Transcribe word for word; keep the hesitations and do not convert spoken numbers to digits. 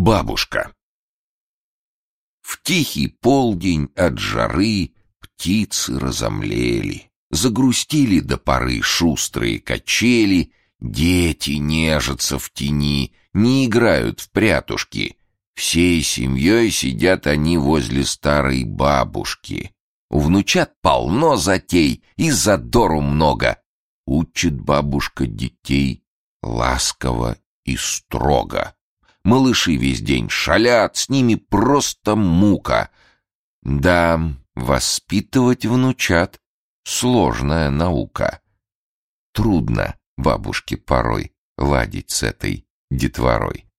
Бабушка. В тихий полдень от жары птицы разомлели, загрустили до поры шустрые качели, дети нежатся в тени, не играют в прятушки. Всей семьей сидят они возле старой бабушки. У внучат полно затей и задору много. Учит бабушка детей ласково и строго. Малыши весь день шалят, с ними просто мука. Да, воспитывать внучат — сложная наука. Трудно бабушке порой ладить с этой детворой.